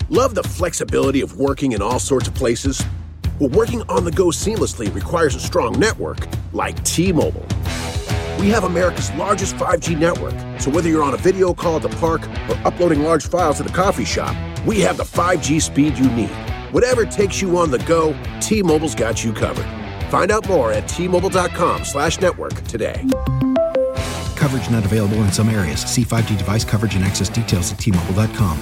Love the flexibility of working in all sorts of places? Well, working on the go seamlessly requires a strong network like T-Mobile. We have America's largest 5G network, so whether you're on a video call at the park or uploading large files at the coffee shop, we have the 5G speed you need. Whatever takes you on the go, T-Mobile's got you covered. Find out more at T-Mobile.com/network today. Coverage not available in some areas. See 5G device coverage and access details at T-Mobile.com.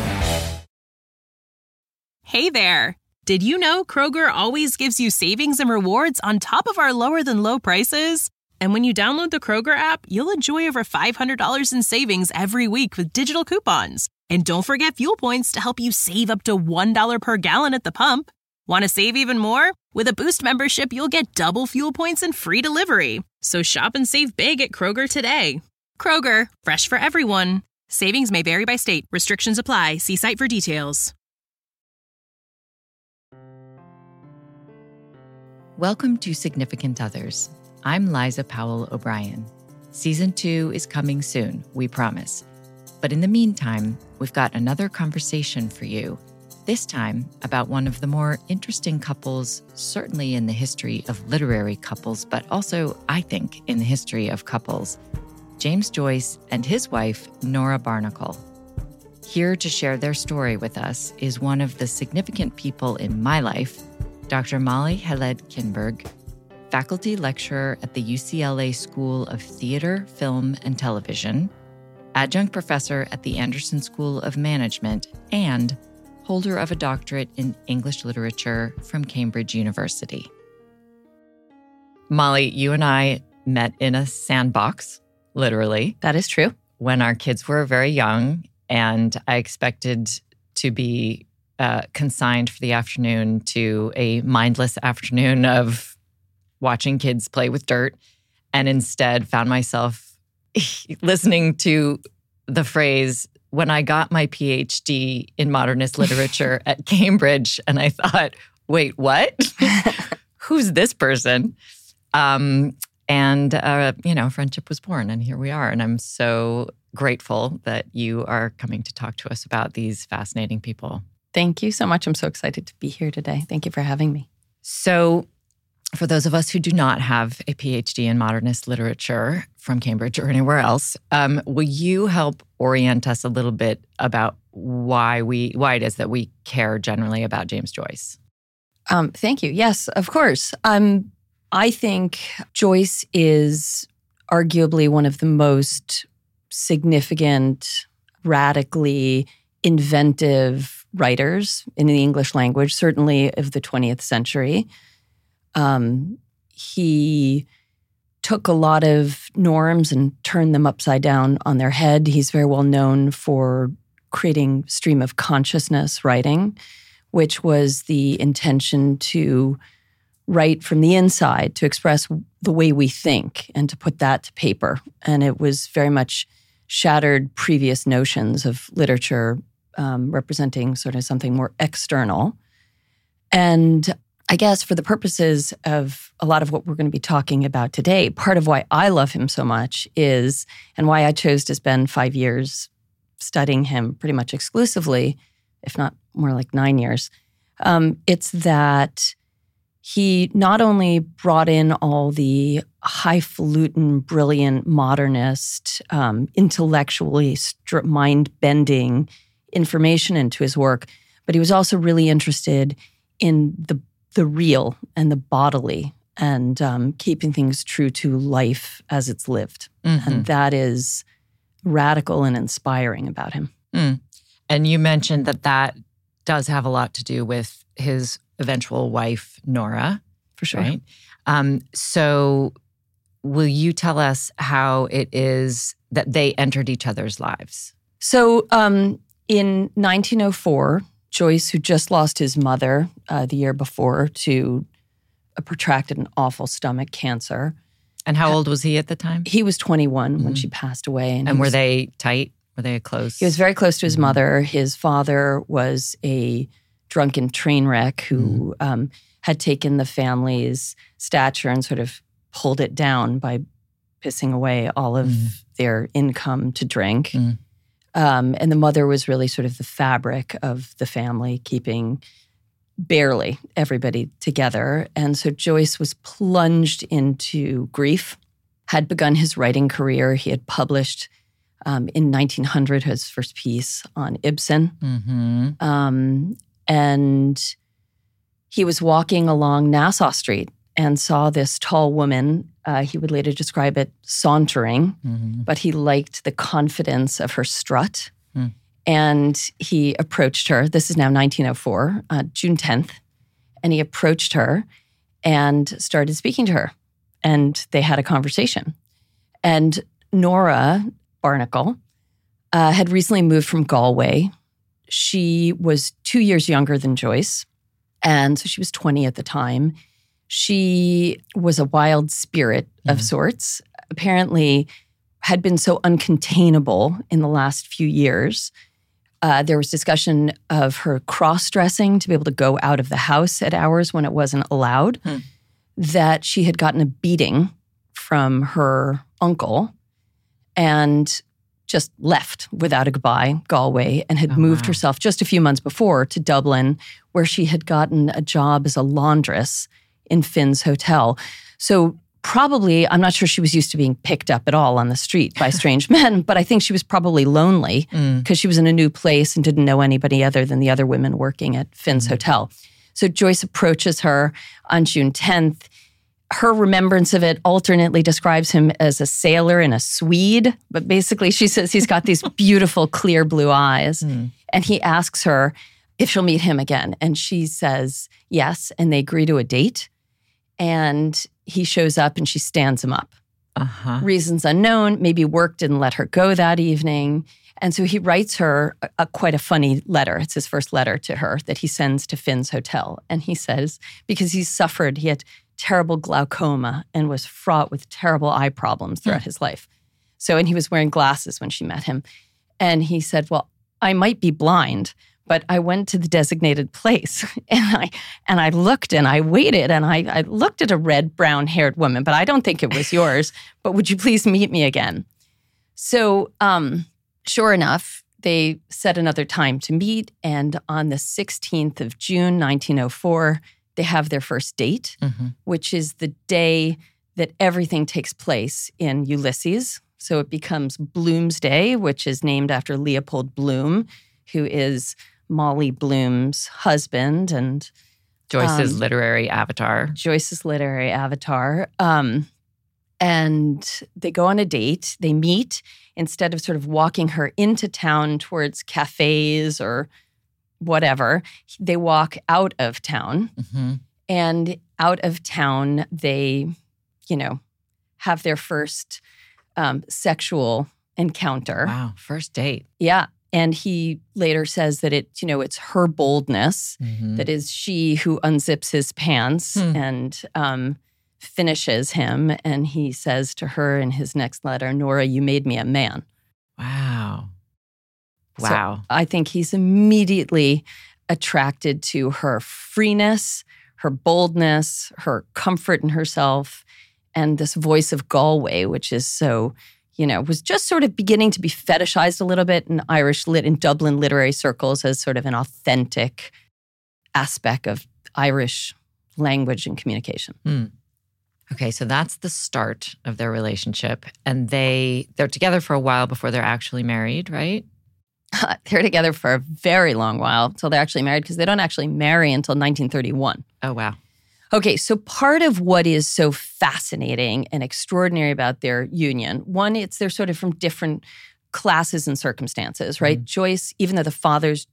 Hey there. Did you know Kroger always gives you savings and rewards on top of our lower than low prices? And when you download the Kroger app, you'll enjoy over $500 in savings every week with digital coupons. And don't forget fuel points to help you save up to $1 per gallon at the pump. Want to save even more? With a Boost membership, you'll get double fuel points and free delivery. So shop and save big at Kroger today. Kroger, fresh for everyone. Savings may vary by state. Restrictions apply. See site for details. Welcome to Significant Others. I'm Liza Powell O'Brien. Season 2 is coming soon, we promise. But in the meantime, we've got another conversation for you. This time about one of the more interesting couples, certainly in the history of literary couples, but also, I think, in the history of couples, James Joyce and his wife, Nora Barnacle. Here to share their story with us is one of the significant people in my life, Dr. Molly Heled-Kinberg, faculty lecturer at the UCLA School of Theater, Film, and Television, adjunct professor at the Anderson School of Management, and holder of a doctorate in English literature from Cambridge University. Molly, you and I met in a sandbox, literally. That is true. When our kids were very young, and I expected to be consigned for the afternoon to a mindless afternoon of watching kids play with dirt, and instead found myself listening to the phrase, when I got my PhD in modernist literature at Cambridge, and I thought, wait, what? Who's this person? Friendship was born, and here we are. And I'm so grateful that you are coming to talk to us about these fascinating people. Thank you so much. I'm so excited to be here today. Thank you for having me. So for those of us who do not have a PhD in modernist literature from Cambridge or anywhere else, will you help orient us a little bit about why it is that we care generally about James Joyce? Thank you. Yes, of course. I think Joyce is arguably one of the most significant, radically inventive writers in the English language, certainly of the 20th century. He took a lot of norms and turned them upside down on their head. He's very well known for creating stream of consciousness writing, which was the intention to write from the inside, to express the way we think and to put that to paper. And it was very much shattered previous notions of literature representing sort of something more external. And I guess for the purposes of a lot of what we're going to be talking about today, part of why I love him so much is, and why I chose to spend 5 years studying him pretty much exclusively, if not more like 9 years, it's that he not only brought in all the highfalutin, brilliant, modernist, intellectually mind-bending information into his work, but he was also really interested in the real and the bodily and keeping things true to life as it's lived. Mm-hmm. And that is radical and inspiring about him. Mm. And you mentioned that does have a lot to do with his eventual wife, Nora. For sure. Right? So will you tell us how it is that they entered each other's lives? So in 1904, Joyce, who just lost his mother the year before to a protracted and awful stomach cancer. And how old was he at the time? He was 21 when she passed away. And were they tight? Were they close? He was very close to his mother. His father was a drunken train wreck who had taken the family's stature and sort of pulled it down by pissing away all of their income to drink. And the mother was really sort of the fabric of the family, keeping barely everybody together. And so Joyce was plunged into grief, had begun his writing career. He had published in 1900 his first piece on Ibsen. And he was walking along Nassau Street and saw this tall woman. He would later describe it sauntering, but he liked the confidence of her strut. And he approached her. This is now 1904, June 10th. And he approached her and started speaking to her. And they had a conversation. And Nora Barnacle had recently moved from Galway. She was 2 years younger than Joyce. And so she was 20 at the time. She was a wild spirit of sorts, apparently had been so uncontainable in the last few years. There was discussion of her cross-dressing to be able to go out of the house at hours when it wasn't allowed, that she had gotten a beating from her uncle and just left without a goodbye, Galway, and had moved herself just a few months before to Dublin, where she had gotten a job as a laundress in Finn's Hotel. So probably, I'm not sure she was used to being picked up at all on the street by strange men, but I think she was probably lonely because she was in a new place and didn't know anybody other than the other women working at Finn's Hotel. So Joyce approaches her on June 10th. Her remembrance of it alternately describes him as a sailor and a Swede, but basically she says he's got these beautiful, clear blue eyes. And he asks her if she'll meet him again. And she says yes, and they agree to a date. And he shows up and she stands him up. Reasons unknown, maybe work didn't let her go that evening. And so he writes her quite a funny letter. It's his first letter to her that he sends to Finn's Hotel. And he says, because he had terrible glaucoma and was fraught with terrible eye problems throughout his life. So, and he was wearing glasses when she met him. And he said, well, I might be blind, but I went to the designated place and I looked and I waited and I looked at a red, brown-haired woman, but I don't think it was yours. But would you please meet me again? So sure enough, they set another time to meet. And on the 16th of June, 1904, they have their first date, which is the day that everything takes place in Ulysses. So it becomes Bloom's Day, which is named after Leopold Bloom, who is Molly Bloom's husband and Joyce's literary avatar. And they go on a date. They meet. Instead of sort of walking her into town towards cafes or whatever, they walk out of town. And out of town, they, have their first sexual encounter. Wow, first date. Yeah. And he later says that it's her boldness that is she who unzips his pants and finishes him. And he says to her in his next letter, Nora, you made me a man. Wow. So I think he's immediately attracted to her freeness, her boldness, her comfort in herself, and this voice of Galway, which is so, was just sort of beginning to be fetishized a little bit in Dublin literary circles as sort of an authentic aspect of Irish language and communication. Okay, so that's the start of their relationship. And they're together for a while before they're actually married, right? They're together for a very long while until they're actually married, because they don't actually marry until 1931. Oh, wow. Okay, so part of what is so fascinating and extraordinary about their union, one, they're sort of from different classes and circumstances, right? Joyce, even though the father's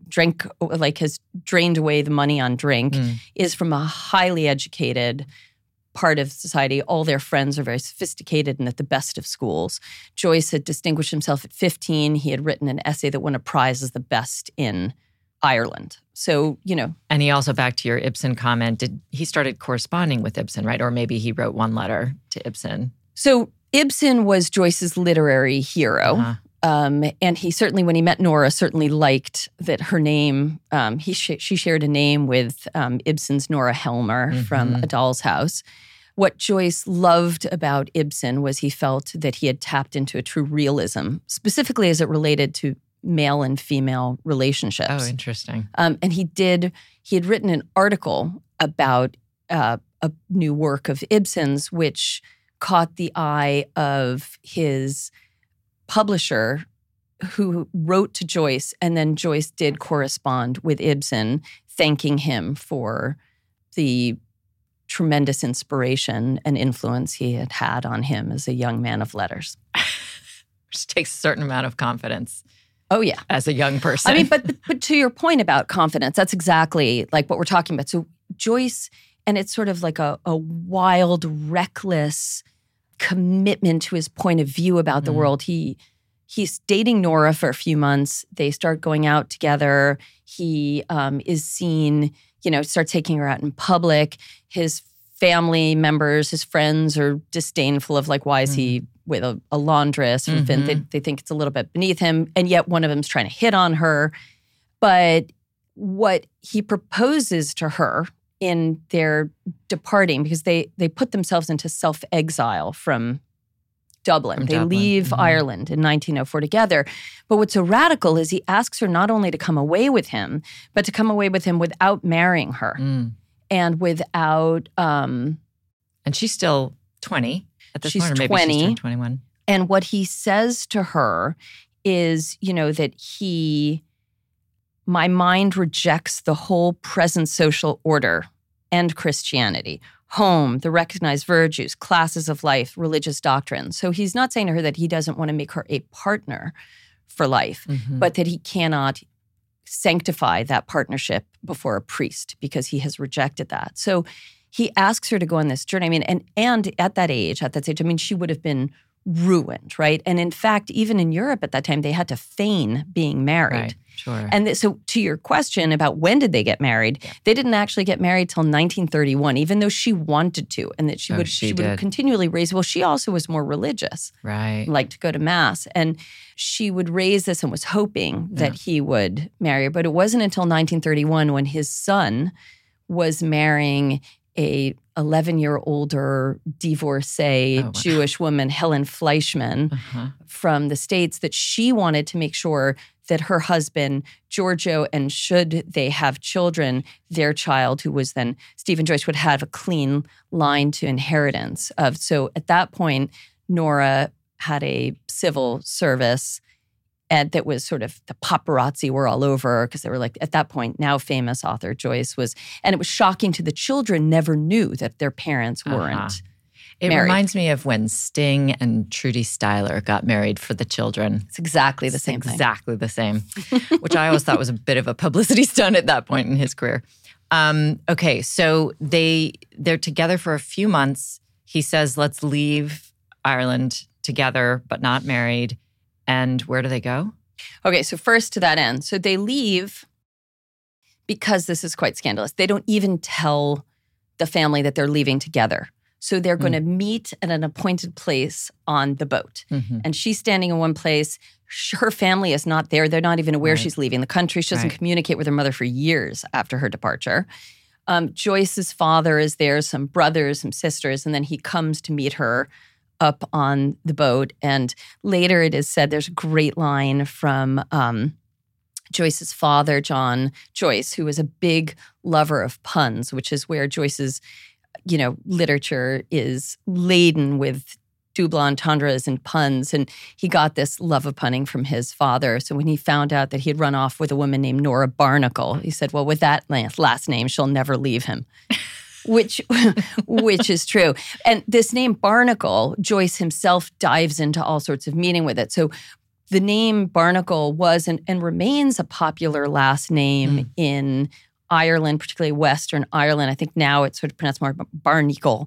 has drained away the money on drink, is from a highly educated part of society. All their friends are very sophisticated and at the best of schools. Joyce had distinguished himself at 15. He had written an essay that won a prize as the best in Ireland. So, And he also, back to your Ibsen comment, he started corresponding with Ibsen, right? Or maybe he wrote one letter to Ibsen. So Ibsen was Joyce's literary hero. And he certainly, when he met Nora, certainly liked that her name, she shared a name with Ibsen's Nora Helmer from A Doll's House. What Joyce loved about Ibsen was he felt that he had tapped into a true realism, specifically as it related to male and female relationships. Oh, interesting. And he had written an article about a new work of Ibsen's, which caught the eye of his publisher, who wrote to Joyce, and then Joyce did correspond with Ibsen, thanking him for the tremendous inspiration and influence he had had on him as a young man of letters. Which takes a certain amount of confidence. Oh, yeah. As a young person. I mean, but to your point about confidence, that's exactly like what we're talking about. So Joyce, and it's sort of like a wild, reckless commitment to his point of view about the world. He's dating Nora for a few months. They start going out together. He is seen, starts taking her out in public. His family members, his friends are disdainful of like, why is he with a laundress from Finn? They think it's a little bit beneath him. And yet one of them's trying to hit on her. But what he proposes to her in their departing, because they put themselves into self-exile from Dublin. They leave Ireland in 1904 together. But what's so radical is he asks her not only to come away with him, but to come away with him without marrying her. And without... and she's still 20 at this point, or maybe 20. She's 21. And what he says to her is, that my mind rejects the whole present social order and Christianity, home, the recognized virtues, classes of life, religious doctrines. So he's not saying to her that he doesn't want to make her a partner for life, but that he cannot sanctify that partnership before a priest because he has rejected that. So he asks her to go on this journey. I mean, and at that stage, I mean, she would have been ruined, right? And in fact, even in Europe at that time, they had to feign being married. Right, sure. And so to your question about when did they get married, they didn't actually get married till 1931, even though she wanted to, and that she would have continually raise. Well, she also was more religious, right? Liked to go to mass, and she would raise this and was hoping that he would marry her. But it wasn't until 1931 when his son was marrying a 11-year older divorcee Jewish woman, Helen Fleischman, from the States, that she wanted to make sure that her husband, Giorgio, and should they have children, their child, who was then Stephen Joyce, would have a clean line to inheritance of. So at that point, Nora had a civil service, and that was sort of, the paparazzi were all over because they were like, at that point, now famous author Joyce was, and it was shocking to the children, never knew that their parents weren't It married. Reminds me of when Sting and Trudy Styler got married for the children. It's exactly the same thing. Exactly the same, which I always thought was a bit of a publicity stunt at that point in his career. Okay, so they're together for a few months. He says, let's leave Ireland together, but not married. And where do they go? Okay, so first to that end. So they leave because this is quite scandalous. They don't even tell the family that they're leaving together. So they're going to meet at an appointed place on the boat. And she's standing in one place. Her family is not there. They're not even aware she's leaving the country. She doesn't communicate with her mother for years after her departure. Joyce's father is there, some brothers, some sisters, and then he comes to meet her up on the boat. And later it is said, there's a great line from Joyce's father, John Joyce, who was a big lover of puns, which is where Joyce's, literature is laden with double entendres and puns. And he got this love of punning from his father. So when he found out that he had run off with a woman named Nora Barnacle, he said, well, with that last name, she'll never leave him. Which is true. And this name Barnacle, Joyce himself dives into all sorts of meaning with it. So the name Barnacle was and remains a popular last name in Ireland, particularly Western Ireland. I think now it's sort of pronounced more Barnacle,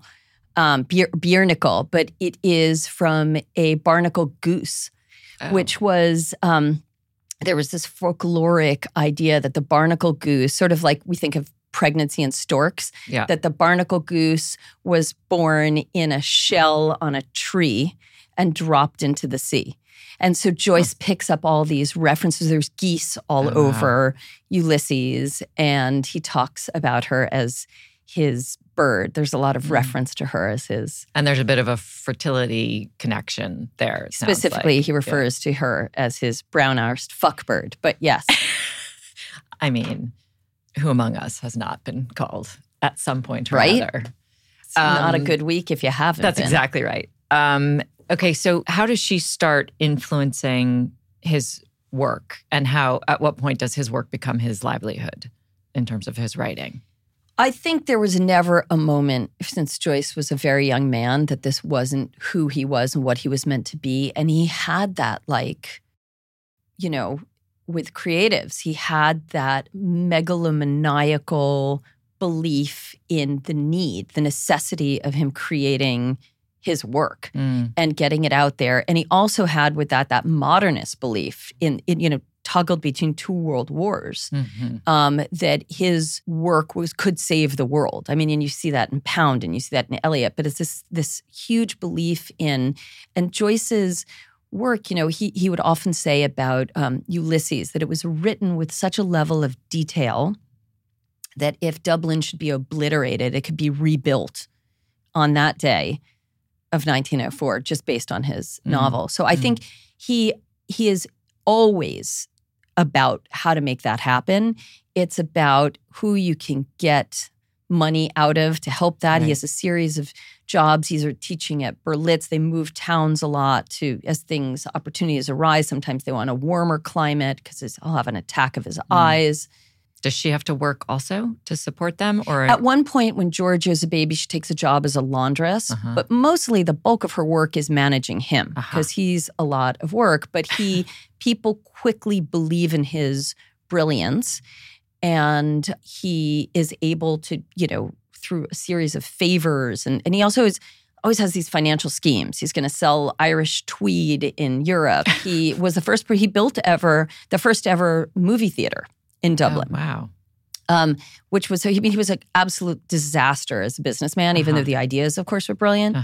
Bearnacle, but it is from a barnacle goose, which was... there was this folkloric idea that the barnacle goose, sort of like we think of pregnancy and storks, that the barnacle goose was born in a shell on a tree and dropped into the sea. And so Joyce picks up all these references. There's geese all over Ulysses, and he talks about her as his bird. There's a lot of reference to her as his. And there's a bit of a fertility connection there. Specifically, he refers to her as his brown-arsed fuckbird. But yes. I mean, who among us has not been called at some point or right? other? It's not a good week if you haven't That's been. exactly right. Okay, so how does she start influencing his work, and at what point does his work become his livelihood in terms of his writing? I think there was never a moment, since Joyce was a very young man, that this wasn't who he was and what he was meant to be. And he had that, like, you know, with creatives, he had that megalomaniacal belief in the necessity of him creating his work and getting it out there. And he also had with that modernist belief in toggled between two world wars, that his work could save the world. I mean, and you see that in Pound and you see that in Eliot, but it's this huge belief in, and Joyce's work, he would often say about Ulysses that it was written with such a level of detail that if Dublin should be obliterated, it could be rebuilt on that day of 1904, just based on his novel. So I think he is always about how to make that happen. It's about who you can get money out of to help that. Right. He has a series of jobs. He's teaching at Berlitz. They move towns a lot opportunities arise. Sometimes they want a warmer climate because he'll have an attack of his eyes. Does she have to work also to support them? Or at one point when George is a baby, she takes a job as a laundress. But mostly the bulk of her work is managing him because he's a lot of work. But people quickly believe in his brilliance. And he is able to, through a series of favors. And he also always has these financial schemes. He's going to sell Irish tweed in Europe. He was he built the first ever movie theater in Dublin. Oh, wow. Which was, he was an absolute disaster as a businessman, even though the ideas, of course, were brilliant.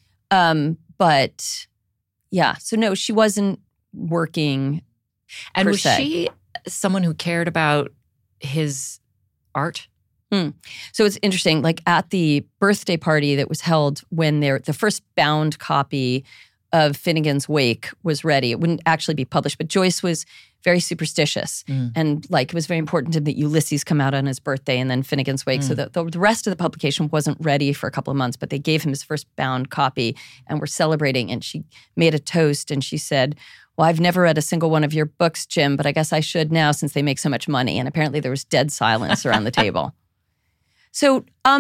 But yeah, so no, she wasn't working. And was she someone who cared about his art? So it's interesting, like at the birthday party that was held when the first bound copy of Finnegan's Wake was ready. It wouldn't actually be published, but Joyce was very superstitious. And it was very important to him that Ulysses come out on his birthday and then Finnegan's Wake. So the rest of the publication wasn't ready for a couple of months, but they gave him his first bound copy and were celebrating. And she made a toast and she said, "Well, I've never read a single one of your books, Jim, but I guess I should now since they make so much money." And apparently there was dead silence around the table. So,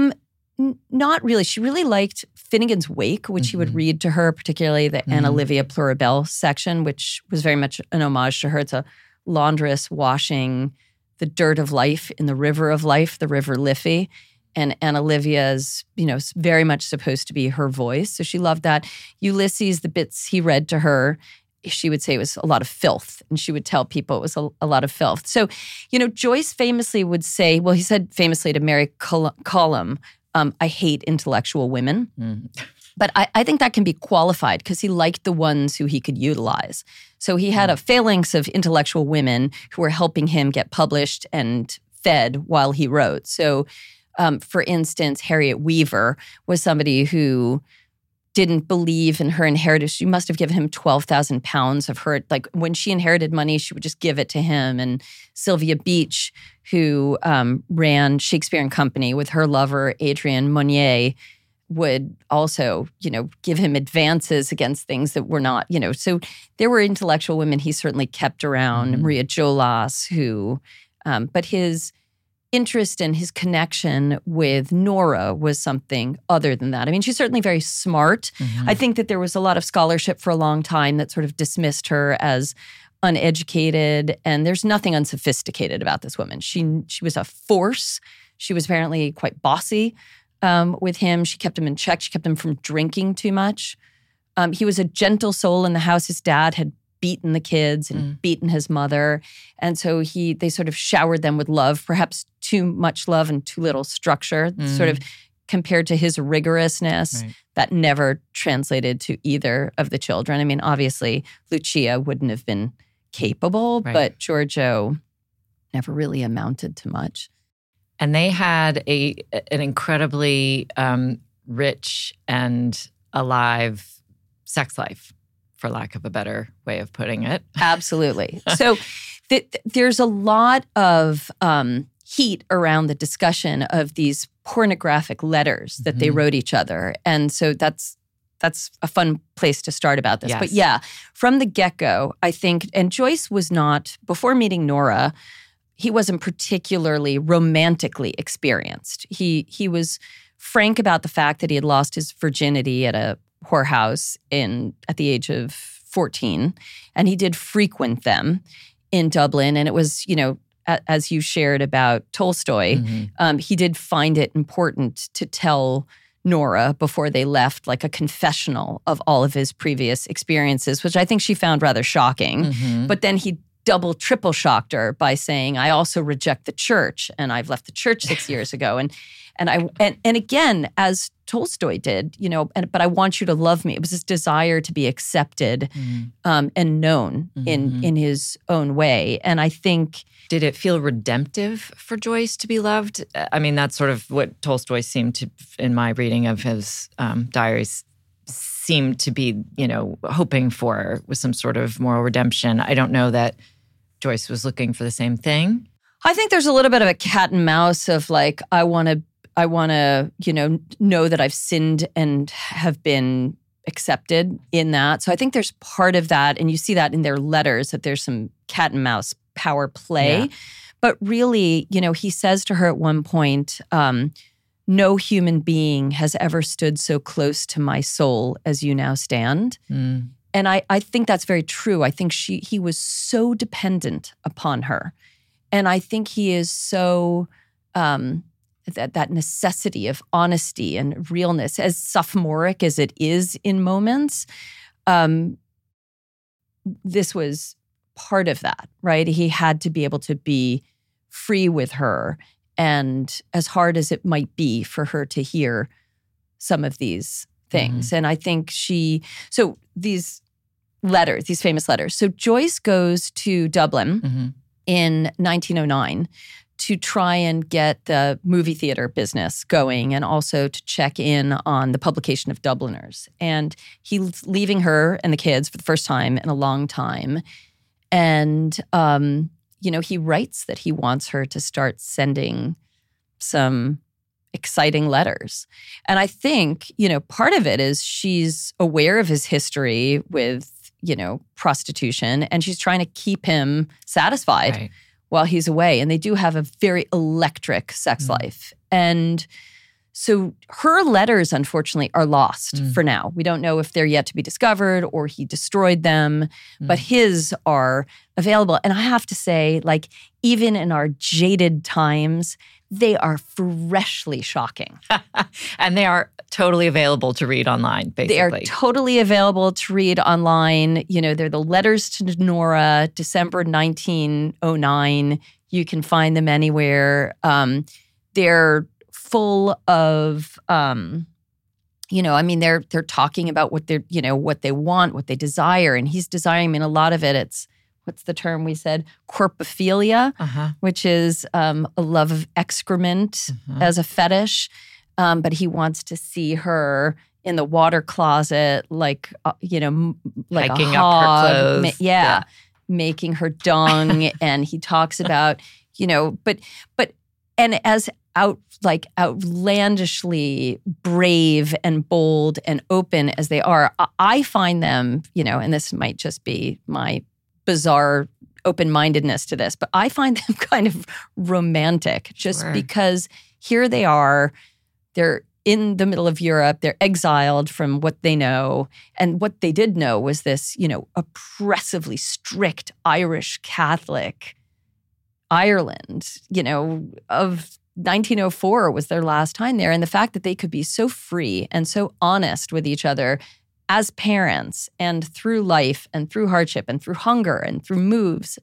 not really. She really liked Finnegan's Wake, which he would read to her, particularly the Anna Livia Pluribel section, which was very much an homage to her. It's a laundress washing the dirt of life in the river of life, the River Liffey. And Anna Livia is, very much supposed to be her voice. So she loved that. Ulysses, the bits he read to her, she would say it was a lot of filth. And she would tell people it was a lot of filth. So, Joyce famously would say, he said famously to Mary Colum, "I hate intellectual women." But I think that can be qualified because he liked the ones who he could utilize. So he had a phalanx of intellectual women who were helping him get published and fed while he wrote. So, for instance, Harriet Weaver was somebody who didn't believe in her inheritance. She must have given him 12,000 pounds of her. Like when she inherited money, she would just give it to him. And Sylvia Beach, who ran Shakespeare and Company with her lover, Adrian Monnier, would also, give him advances against things that were not, So there were intellectual women he certainly kept around, Maria Jolas, who, but his interest and his connection with Nora was something other than that. I mean, she's certainly very smart. I think that there was a lot of scholarship for a long time that sort of dismissed her as uneducated, and there's nothing unsophisticated about this woman. She was a force. She was apparently quite bossy with him. She kept him in check. She kept him from drinking too much. He was a gentle soul in the house. His dad had beaten the kids and beaten his mother. And so they sort of showered them with love, perhaps too much love and too little structure, sort of compared to his rigorousness that never translated to either of the children. I mean, obviously, Lucia wouldn't have been capable, but Giorgio never really amounted to much. And they had an incredibly rich and alive sex life, for lack of a better way of putting it. Absolutely. So there's a lot of heat around the discussion of these pornographic letters that they wrote each other. And so that's a fun place to start about this. Yes. But yeah, from the get-go, I think, and Joyce was not, before meeting Nora, he wasn't particularly romantically experienced. He was frank about the fact that he had lost his virginity at a whorehouse at the age of 14, and he did frequent them in Dublin. And it was, as you shared about Tolstoy, he did find it important to tell Nora before they left, like a confessional of all of his previous experiences, which I think she found rather shocking. But then he double, triple shocked her by saying, I also reject the church, and I've left the church 6 years ago. And again, as Tolstoy did, but I want you to love me. It was his desire to be accepted and known in his own way. And I think... Did it feel redemptive for Joyce to be loved? I mean, that's sort of what Tolstoy seemed to, in my reading of his diaries, seemed to be, hoping for, was some sort of moral redemption. I don't know that Joyce was looking for the same thing. I think there's a little bit of a cat and mouse of like, I want to, know that I've sinned and have been accepted in that. So I think there's part of that, and you see that in their letters, that there's some cat and mouse power play. Yeah. But really, he says to her at one point, no human being has ever stood so close to my soul as you now stand. And I think that's very true. I think he was so dependent upon her. And I think he is so, that necessity of honesty and realness, as sophomoric as it is in moments, this was part of that, right? He had to be able to be free with her, and as hard as it might be for her to hear some of these things. And I think so these letters, these famous letters. So Joyce goes to Dublin in 1909 to try and get the movie theater business going, and also to check in on the publication of Dubliners. And he's leaving her and the kids for the first time in a long time. And, he writes that he wants her to start sending some exciting letters. And I think, part of it is she's aware of his history with, prostitution, and she's trying to keep him satisfied while he's away. And they do have a very electric sex life. And so her letters, unfortunately, are lost for now. We don't know if they're yet to be discovered or he destroyed them, but his are available. And I have to say, like, even in our jaded times, they are freshly shocking. And they are totally available to read online, basically. They are totally available to read online. They're the letters to Nora, December 1909. You can find them anywhere. They're full of, they're talking about what what they want, what they desire. And he's desiring, a lot of it, it's, what's the term we said? Corpophilia, which is a love of excrement as a fetish. But he wants to see her in the water closet, like like hiking a hog, up her clothes. Making her dung. And he talks about, and as outlandishly brave and bold and open as they are, I find them, and this might just be my bizarre open-mindedness to this, but I find them kind of romantic just because here they are, they're in the middle of Europe, they're exiled from what they know. And what they did know was this, oppressively strict Irish Catholic Ireland, of 1904 was their last time there. And the fact that they could be so free and so honest with each other as parents and through life and through hardship and through hunger and through moves,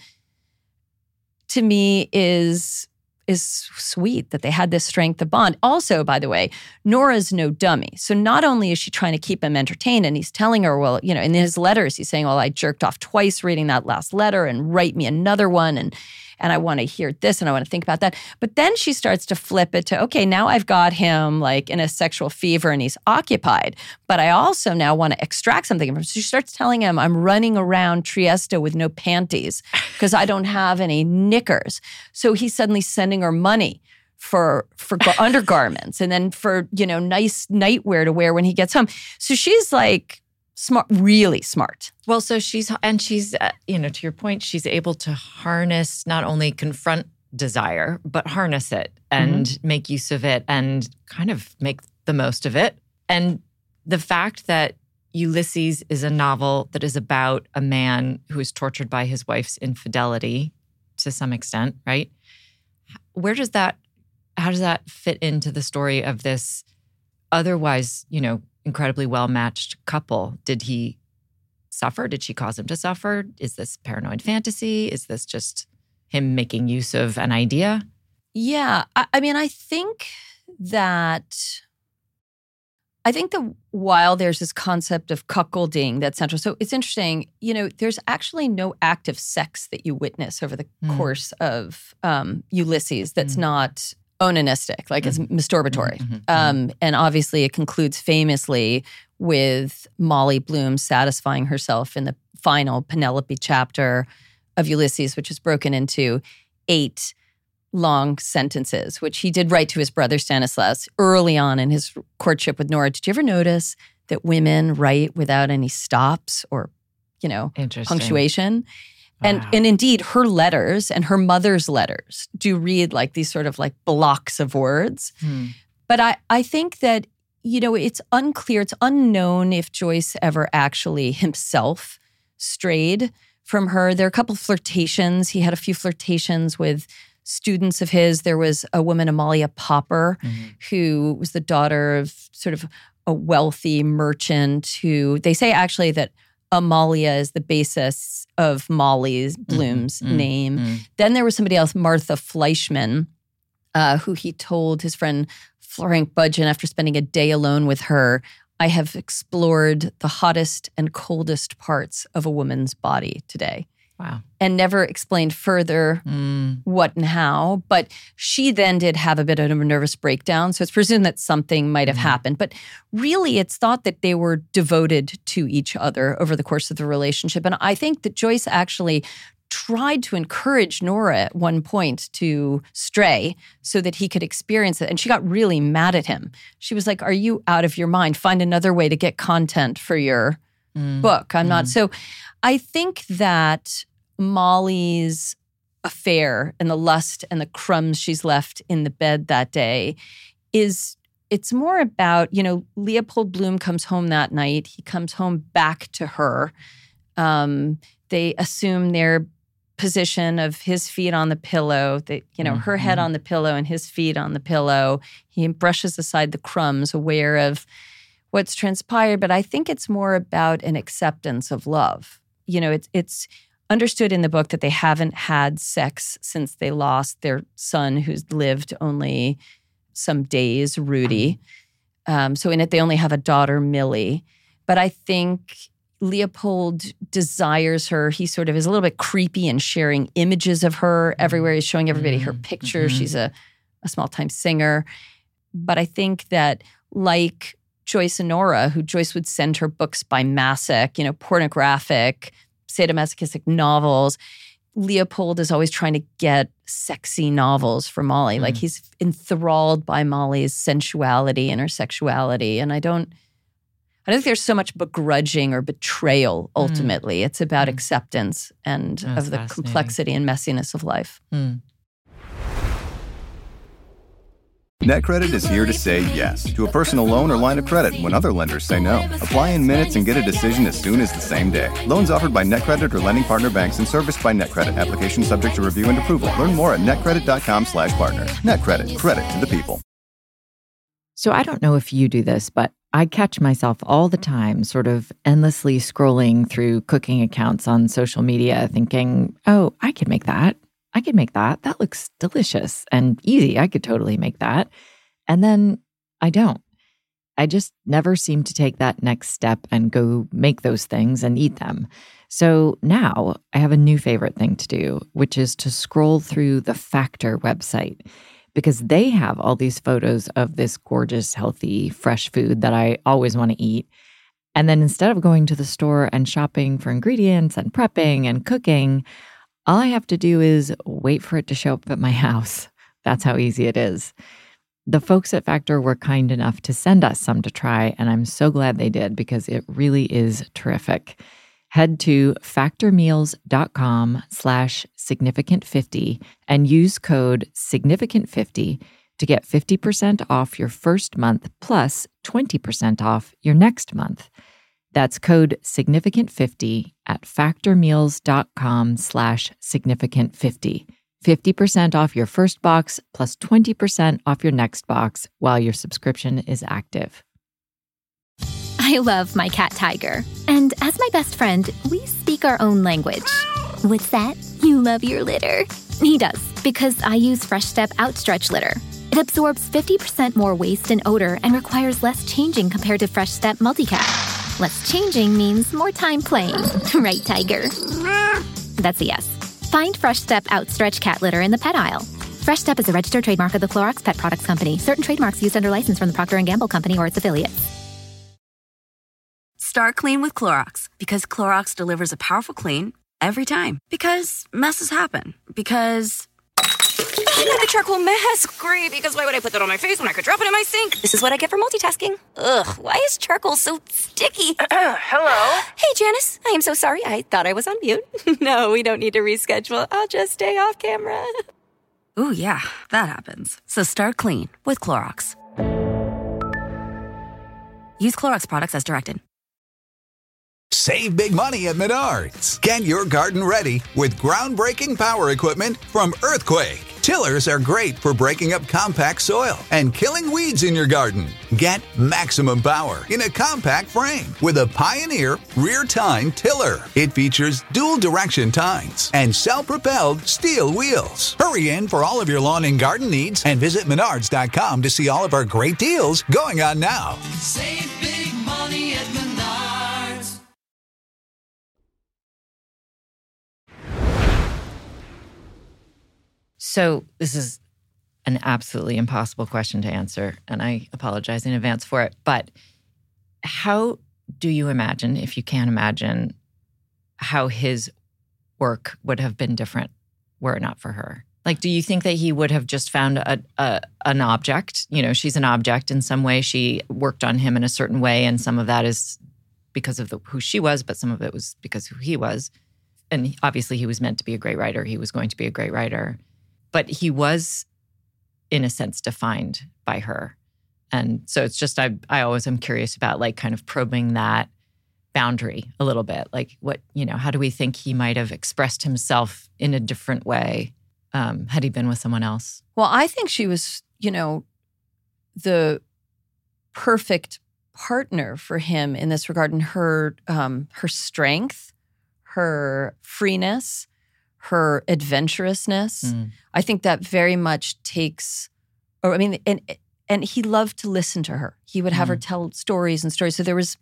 to me is sweet that they had this strength of bond. Also, by the way, Nora's no dummy. So not only is she trying to keep him entertained, and he's telling her, well, in his letters, he's saying, well, I jerked off twice reading that last letter and write me another one. and I want to hear this and I want to think about that. But then she starts to flip it to, okay, now I've got him like in a sexual fever and he's occupied, but I also now want to extract something from him. So she starts telling him, I'm running around Trieste with no panties because I don't have any knickers. So he's suddenly sending her money for undergarments and then for, nice nightwear to wear when he gets home. So she's like smart, really smart. Well, so she's, to your point, she's able to harness, not only confront desire, but harness it and make use of it and kind of make the most of it. And the fact that Ulysses is a novel that is about a man who is tortured by his wife's infidelity to some extent, right? How does that fit into the story of this otherwise, incredibly well-matched couple? Did he suffer? Did she cause him to suffer? Is this paranoid fantasy? Is this just him making use of an idea? Yeah. I think that while there's this concept of cuckolding that's central, so it's interesting, there's actually no act of sex that you witness over the course of Ulysses that's not onanistic, like it's masturbatory. And obviously it concludes famously with Molly Bloom satisfying herself in the final Penelope chapter of Ulysses, which is broken into 8 long sentences, which he did write to his brother Stanislaus early on in his courtship with Nora. Did you ever notice that women write without any stops or, punctuation? Wow. And indeed, her letters and her mother's letters do read like these sort of like blocks of words. But I think that, it's unclear, it's unknown if Joyce ever actually himself strayed from her. There are a couple of flirtations. He had a few flirtations with students of his. There was a woman, Amalia Popper, who was the daughter of sort of a wealthy merchant who, they say actually that Amalia is the basis of Molly Bloom's name. Then there was somebody else, Martha Fleischman, who he told his friend Frank Budgeon after spending a day alone with her, I have explored the hottest and coldest parts of a woman's body today. Wow. And never explained further what and how. But she then did have a bit of a nervous breakdown. So it's presumed that something might have happened. But really, it's thought that they were devoted to each other over the course of the relationship. And I think that Joyce actually tried to encourage Nora at one point to stray so that he could experience it. And she got really mad at him. She was like, are you out of your mind? Find another way to get content for your book. I'm not. So I think that Molly's affair and the lust and the crumbs she's left in the bed that day it's more about, Leopold Bloom comes home that night. He comes home back to her. They assume their position of his feet on the pillow, her head on the pillow and his feet on the pillow. He brushes aside the crumbs, aware of what's transpired. But I think it's more about an acceptance of love. It's understood in the book that they haven't had sex since they lost their son, who's lived only some days, Rudy. So in it, they only have a daughter, Millie. But I think Leopold desires her. He sort of is a little bit creepy and sharing images of her everywhere. He's showing everybody her picture. She's a small-time singer. But I think that like Joyce and Nora, who Joyce would send her books by Masek, pornographic, sadomasochistic novels, Leopold is always trying to get sexy novels for Molly. Like he's enthralled by Molly's sensuality and her sexuality. And I don't think there's so much begrudging or betrayal ultimately. It's about acceptance and of the complexity and messiness of life. NetCredit is here to say yes to a personal loan or line of credit when other lenders say no. Apply in minutes and get a decision as soon as the same day. Loans offered by NetCredit or lending partner banks and serviced by NetCredit. Application subject to review and approval. Learn more at netcredit.com/partner. NetCredit. Credit to the people. So I don't know if you do this, but I catch myself all the time sort of endlessly scrolling through cooking accounts on social media thinking, oh, I could make that. I could make that. That looks delicious and easy. I could totally make that. And then I don't. I just never seem to take that next step and go make those things and eat them. So now I have a new favorite thing to do, which is to scroll through the Factor website, because they have all these photos of this gorgeous, healthy, fresh food that I always want to eat. And then instead of going to the store and shopping for ingredients and prepping and cooking, all I have to do is wait for it to show up at my house. That's how easy it is. The folks at Factor were kind enough to send us some to try, and I'm so glad they did because it really is terrific. Head to factormeals.com/significant50 and use code significant50 to get 50% off your first month plus 20% off your next month. That's code significant50 at factormeals.com/significant50. 50% off your first box plus 20% off your next box while your subscription is active. I love my cat Tiger. And as my best friend, we speak our own language. What's that? You love your litter? He does, because I use Fresh Step Outstretch Litter. It absorbs 50% more waste and odor and requires less changing compared to Fresh Step Multicat. Less changing means more time playing. Right, Tiger? That's a yes. Find Fresh Step Outstretch Cat Litter in the pet aisle. Fresh Step is a registered trademark of the Clorox Pet Products Company. Certain trademarks used under license from the Procter & Gamble Company or its affiliates. Start clean with Clorox, because Clorox delivers a powerful clean every time. Because messes happen. Because I got the charcoal mask. Great, because why would I put that on my face when I could drop it in my sink? This is what I get for multitasking. Ugh, why is charcoal so sticky? Hello? Hey, Janice. I am so sorry. I thought I was on mute. No, we don't need to reschedule. I'll just stay off camera. Ooh, yeah, that happens. So start clean with Clorox. Use Clorox products as directed. Save big money at Menards. Get your garden ready with groundbreaking power equipment from Earthquake. Tillers are great for breaking up compact soil and killing weeds in your garden. Get maximum power in a compact frame with a Pioneer rear tine tiller. It features dual direction tines and self-propelled steel wheels. Hurry in for all of your lawn and garden needs and visit Menards.com to see all of our great deals going on now. Save big money at Menards. So this is an absolutely impossible question to answer, and I apologize in advance for it. But how do you imagine, if you can imagine, how his work would have been different were it not for her? Like, do you think that he would have just found an object? You know, she's an object in some way. She worked on him in a certain way, and some of that is because of who she was, but some of it was because of who he was. And obviously he was meant to be a great writer. He was going to be a great writer. But he was, in a sense, defined by her. And so it's just, I always am curious about, like, kind of probing that boundary a little bit. Like, what, you know, how do we think he might have expressed himself in a different way had he been with someone else? Well, I think she was, you know, the perfect partner for him in this regard, and her strength, her freeness, her adventurousness. I think that very much takes, or I mean, and he loved to listen to her. He would have her tell stories and stories. So there was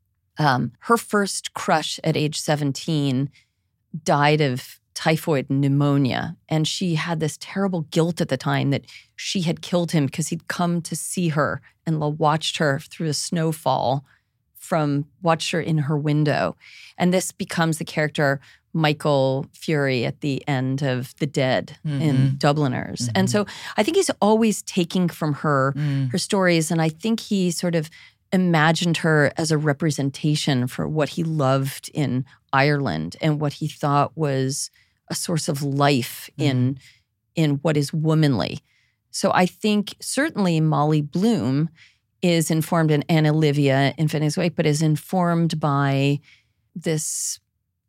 her first crush at age 17 died of typhoid and pneumonia. And she had this terrible guilt at the time that she had killed him because he'd come to see her and watched her through the snowfall watched her in her window. And this becomes the character Michael Fury at the end of The Dead in Dubliners. And so I think he's always taking from her her stories. And I think he sort of imagined her as a representation for what he loved in Ireland and what he thought was a source of life in what is womanly. So I think certainly Molly Bloom is informed, and Olivia in Phineas Wake, but is informed by this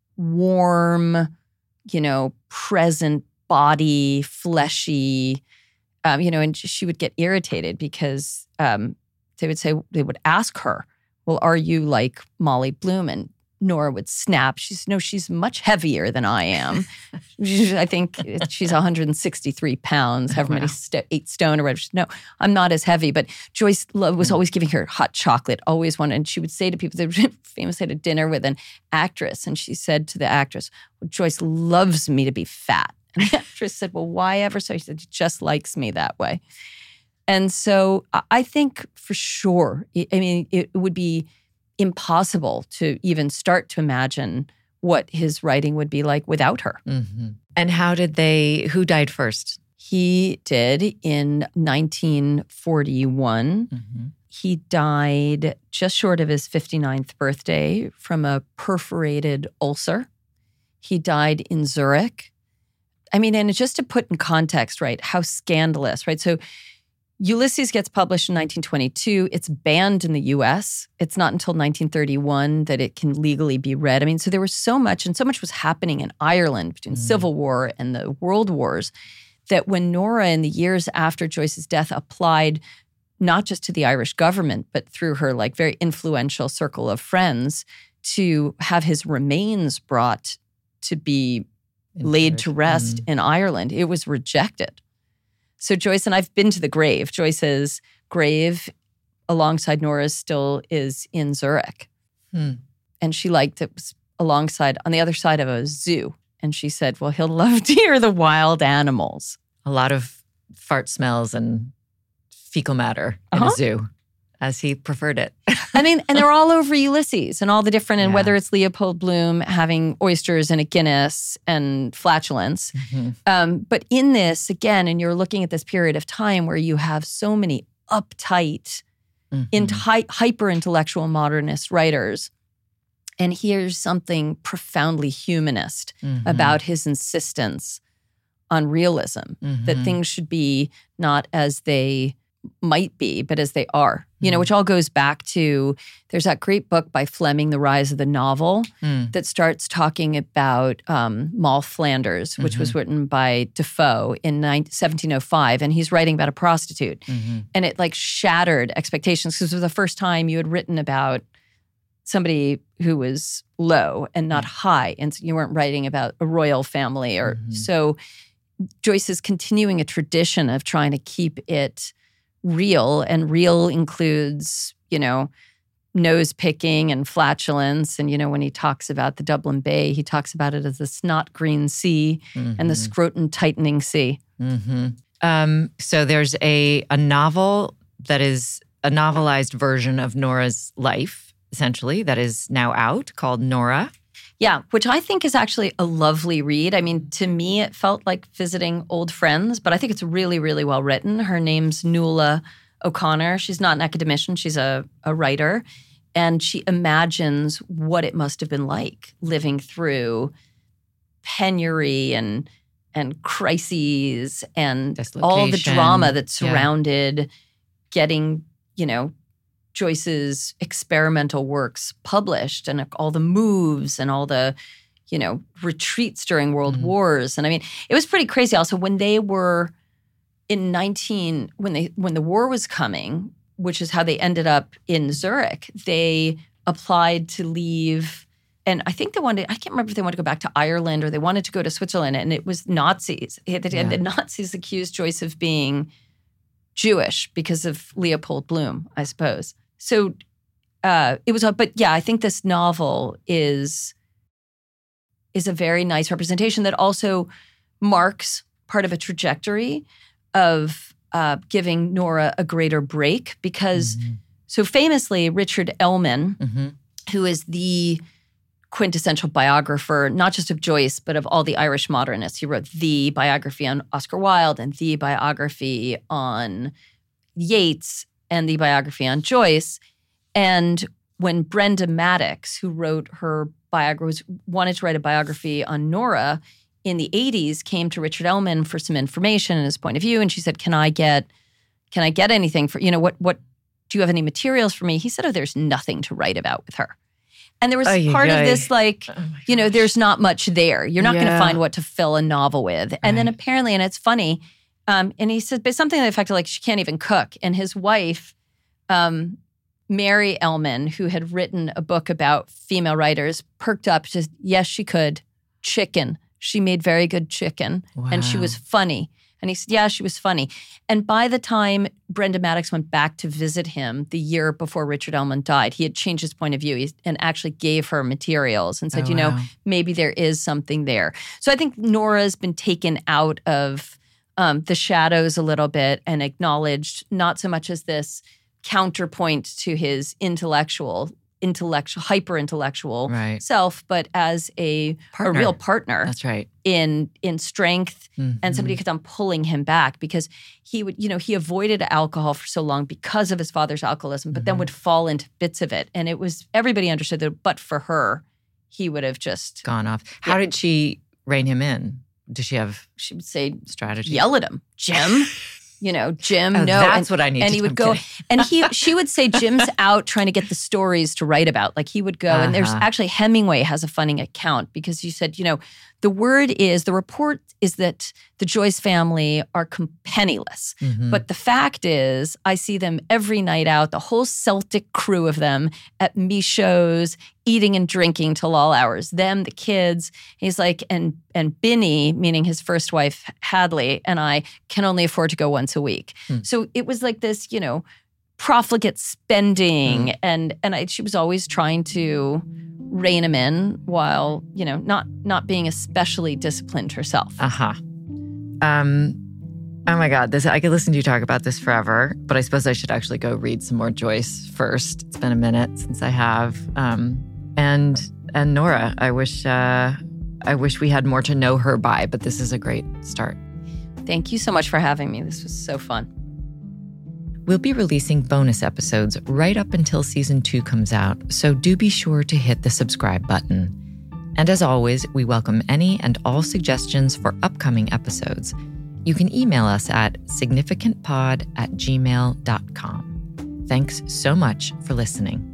warm, you know, present body, fleshy, you know, and she would get irritated because they would ask her, well, are you like Molly Bloom? And Nora would snap. She's much heavier than I am. I think she's 163 pounds, however many 8 stone or whatever. No, I'm not as heavy. But Joyce was always giving her hot chocolate, always wanted. And she would say to people, they were famously at a dinner with an actress, and she said to the actress, well, Joyce loves me to be fat. And the actress said, well, why ever so? She said, she just likes me that way. And so I think for sure, it would be impossible to even start to imagine what his writing would be like without her. Mm-hmm. And who died first? He did in 1941. Mm-hmm. He died just short of his 59th birthday from a perforated ulcer. He died in Zurich. I mean, and just to put in context, right, how scandalous, right? So Ulysses gets published in 1922. It's banned in the U.S. It's not until 1931 that it can legally be read. I mean, so there was so much, and so much was happening in Ireland between Civil War and the World Wars, that when Nora, in the years after Joyce's death, applied not just to the Irish government, but through her like very influential circle of friends to have his remains brought to be laid to rest in Ireland, it was rejected. So Joyce, and I've been to the grave. Joyce's grave alongside Nora's still is in Zurich. And she liked it was alongside, on the other side of a zoo. And she said, well, he'll love to hear the wild animals. A lot of fart smells and fecal matter in a zoo, as he preferred it. I mean, and they're all over Ulysses and all the different, and whether it's Leopold Bloom having oysters and a Guinness and flatulence. Mm-hmm. But in this, again, and you're looking at this period of time where you have so many uptight, hyper-intellectual modernist writers. And here's something profoundly humanist about his insistence on realism, that things should be not as they might be, but as they are, which all goes back to, there's that great book by Fleming, The Rise of the Novel, that starts talking about Moll Flanders, which was written by Defoe in 1705. And he's writing about a prostitute. And it like shattered expectations because it was the first time you had written about somebody who was low and not high. And so you weren't writing about a royal family or so. Joyce is continuing a tradition of trying to keep it real, and real includes, nose picking and flatulence. And, when he talks about the Dublin Bay, he talks about it as the snot green sea and the scrotum tightening sea. So there's a novel that is a novelized version of Nora's life, essentially, that is now out, called Nora. Yeah, which I think is actually a lovely read. I mean, to me, it felt like visiting old friends, but I think it's really, really well written. Her name's Nuala O'Connor. She's not an academician. She's a writer. And she imagines what it must have been like living through penury and crises and all the drama that surrounded getting, Joyce's experimental works published, and all the moves and all the, retreats during world wars. And I mean, it was pretty crazy. Also, when they were when the war was coming, which is how they ended up in Zurich, they applied to leave. And I think I can't remember if they wanted to go back to Ireland or they wanted to go to Switzerland. And it was Nazis. The Nazis accused Joyce of being Jewish because of Leopold Bloom, I suppose. So it was, but yeah, I think this novel is a very nice representation that also marks part of a trajectory of giving Nora a greater break because, so famously, Richard Ellmann, who is the quintessential biographer, not just of Joyce, but of all the Irish modernists. He wrote the biography on Oscar Wilde and the biography on Yeats and the biography on Joyce. And when Brenda Maddox, who wrote her biography, wanted to write a biography on Nora in the 80s, came to Richard Ellmann for some information and his point of view. And she said, can I get anything for, what do you have any materials for me? He said, there's nothing to write about with her. And there was part of this there's not much there. You're not going to find what to fill a novel with. And then apparently, and it's funny, and he said, but something to the effect of she can't even cook. And his wife Mary Ellman, who had written a book about female writers, perked up, just, yes, she could. Chicken. She made very good chicken. Wow. And she was funny. And he said, yeah, she was funny. And by the time Brenda Maddox went back to visit him the year before Richard Ellman died, he had changed his point of view and actually gave her materials and said, maybe there is something there. So I think Nora's been taken out of the shadows a little bit and acknowledged not so much as this counterpoint to his hyper-intellectual self, but as a real partner. That's right. In strength, and somebody kept on pulling him back because he would, he avoided alcohol for so long because of his father's alcoholism, but then would fall into bits of it. And it was, everybody understood that, but for her, he would have just gone off. How did she rein him in? Does she have? She would say, strategy. Yell at him, Jim. Jim, no. That's what I need. And he would go, and she would say, Jim's out trying to get the stories to write about. Like he would go, and there's actually Hemingway has a funny account because you said, the report is that the Joyce family are penniless. But the fact is, I see them every night out, the whole Celtic crew of them at Michaud's, eating and drinking till all hours. Them, the kids. He's like, and Binny, meaning his first wife, Hadley, and I can only afford to go once a week. So it was like this, profligate spending. And she was always trying to rein him in while, not being especially disciplined herself. Oh my God, I could listen to you talk about this forever, but I suppose I should actually go read some more Joyce first. It's been a minute since I have. And Nora, I wish we had more to know her by, but this is a great start. Thank you so much for having me. This was so fun. We'll be releasing bonus episodes right up until season 2 comes out, so do be sure to hit the subscribe button. And as always, we welcome any and all suggestions for upcoming episodes. You can email us at significantpod@gmail.com. Thanks so much for listening.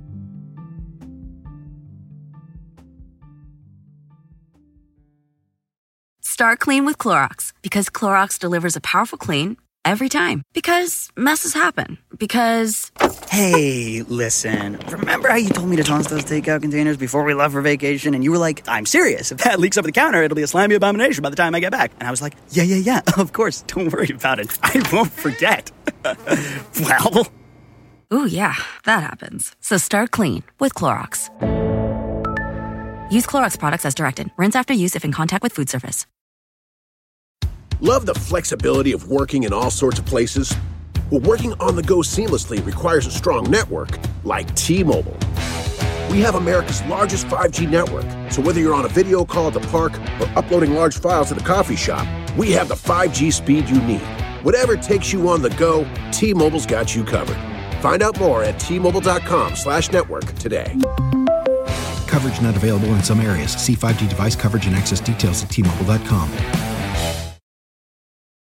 Start clean with Clorox because Clorox delivers a powerful clean every time. Because messes happen. Because... Hey, listen. Remember how you told me to toss those takeout containers before we left for vacation? And you were like, I'm serious. If that leaks over the counter, it'll be a slimy abomination by the time I get back. And I was like, yeah, of course. Don't worry about it. I won't forget. Well... Ooh, yeah, that happens. So start clean with Clorox. Use Clorox products as directed. Rinse after use if in contact with food surface. Love the flexibility of working in all sorts of places? Well, working on the go seamlessly requires a strong network like T-Mobile. We have America's largest 5G network, so whether you're on a video call at the park or uploading large files at a coffee shop, we have the 5G speed you need. Whatever takes you on the go, T-Mobile's got you covered. Find out more at T-Mobile.com/network today. Coverage not available in some areas. See 5G device coverage and access details at T-Mobile.com.